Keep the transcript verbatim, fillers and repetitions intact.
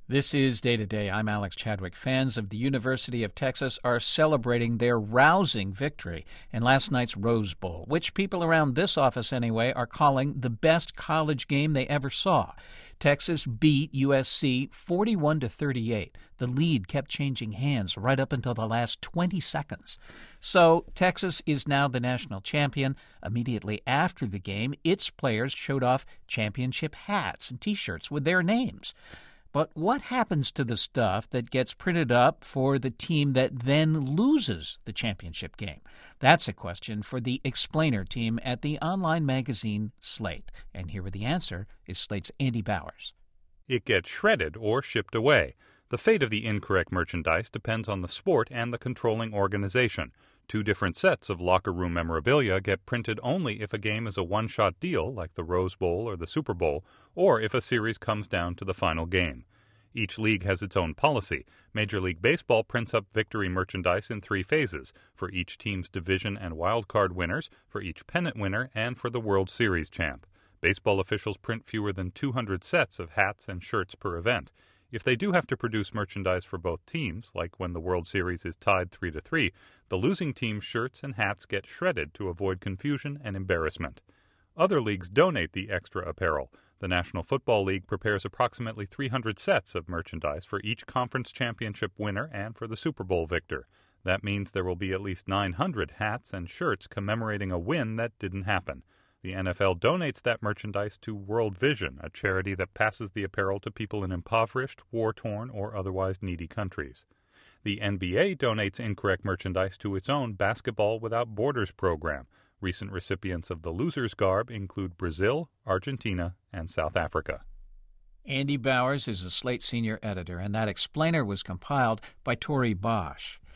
This is Day to Day. I'm Alex Chadwick. Fans of the University of Texas are celebrating their rousing victory in last night's Rose Bowl, which people around this office anyway are calling the best college game they ever saw. Texas beat U S C forty-one to thirty-eight. The lead kept changing hands right up until the last twenty seconds. So Texas is now the national champion. Immediately after the game, its players showed off championship hats and T-shirts with their names. But what happens to the stuff that gets printed up for the team that then loses the championship game? That's a question for the Explainer team at the online magazine Slate. And here with the answer is Slate's Andy Bowers. It gets shredded or shipped away. The fate of the incorrect merchandise depends on the sport and the controlling organization. Two different sets of locker room memorabilia get printed only if a game is a one-shot deal, like the Rose Bowl or the Super Bowl, or if a series comes down to the final game. Each league has its own policy. Major League Baseball prints up victory merchandise in three phases: for each team's division and wild card winners, for each pennant winner, and for the World Series champ. Baseball officials print fewer than two hundred sets of hats and shirts per event. If they do have to produce merchandise for both teams, like when the World Series is tied three to three, the losing team's shirts and hats get shredded to avoid confusion and embarrassment. Other leagues donate the extra apparel. The National Football League prepares approximately three hundred sets of merchandise for each conference championship winner and for the Super Bowl victor. That means there will be at least nine hundred hats and shirts commemorating a win that didn't happen. The N F L donates that merchandise to World Vision, a charity that passes the apparel to people in impoverished, war-torn, or otherwise needy countries. The N B A donates incorrect merchandise to its own Basketball Without Borders program. Recent recipients of the loser's garb include Brazil, Argentina, and South Africa. Andy Bowers is a Slate senior editor, and that explainer was compiled by Tori Bosch.